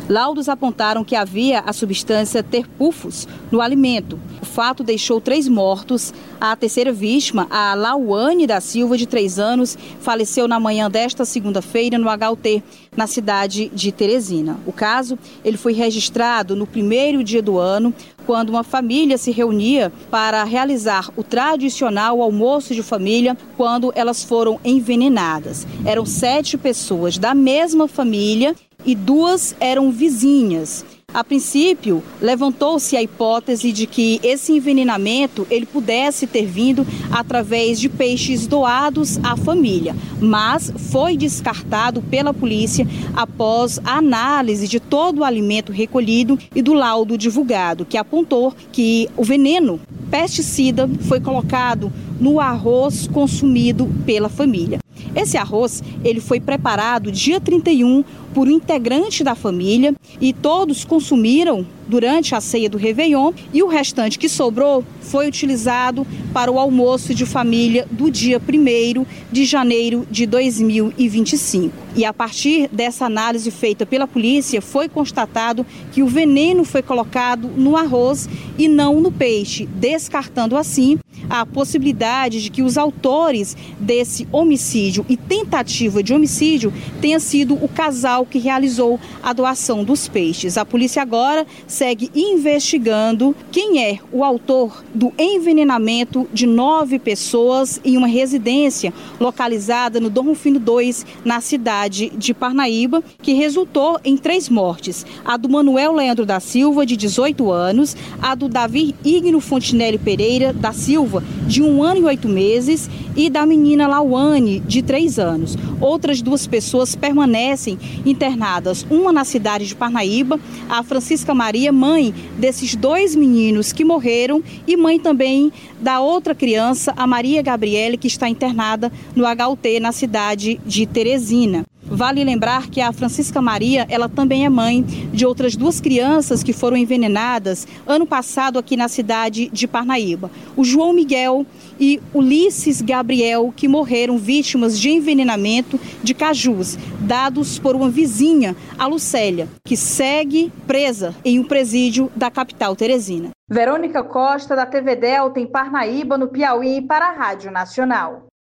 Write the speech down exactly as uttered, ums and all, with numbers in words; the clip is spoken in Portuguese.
Laudos apontaram que havia a substância terpúfos no alimento. O fato deixou três mortos. A terceira vítima, a Lauane da Silva, de três anos, faleceu na manhã desta segunda-feira no H U T, na cidade de Teresina. O caso ele foi registrado no primeiro dia do ano, quando uma família se reunia para realizar o tradicional almoço de família, quando elas foram envenenadas. Eram sete pessoas da mesma família e duas eram vizinhas. A princípio, levantou-se a hipótese de que esse envenenamento ele pudesse ter vindo através de peixes doados à família, mas foi descartado pela polícia após a análise de todo o alimento recolhido e do laudo divulgado, que apontou que o veneno pesticida foi colocado no arroz consumido pela família. Esse arroz ele foi preparado dia trinta e um por um integrante da família e todos consumiram durante a ceia do Réveillon, e o restante que sobrou foi utilizado para o almoço de família do dia primeiro de janeiro de dois mil e vinte e cinco. E a partir dessa análise feita pela polícia, foi constatado que o veneno foi colocado no arroz e não no peixe, descartando assim a possibilidade de que os autores desse homicídio e tentativa de homicídio tenha sido o casal que realizou a doação dos peixes. A polícia agora segue investigando quem é o autor do envenenamento de nove pessoas em uma residência localizada no Dom Rufino dois, na cidade de Parnaíba, que resultou em três mortes: a do Manuel Leandro da Silva, de dezoito anos, a do Davi Igno Fontinelli Pereira da Silva, de um ano e oito meses, e da menina Lauane, de três anos. Outras duas pessoas permanecem internadas, uma na cidade de Parnaíba, a Francisca Maria, mãe desses dois meninos que morreram, e mãe também da outra criança, a Maria Gabriele, que está internada no H U T na cidade de Teresina. Vale lembrar que a Francisca Maria, ela também é mãe de outras duas crianças que foram envenenadas ano passado aqui na cidade de Parnaíba. O João Miguel e Ulisses Gabriel, que morreram vítimas de envenenamento de cajus, dados por uma vizinha, a Lucélia, que segue presa em um presídio da capital Teresina. Verônica Costa, da T V Delta, em Parnaíba, no Piauí, para a Rádio Nacional.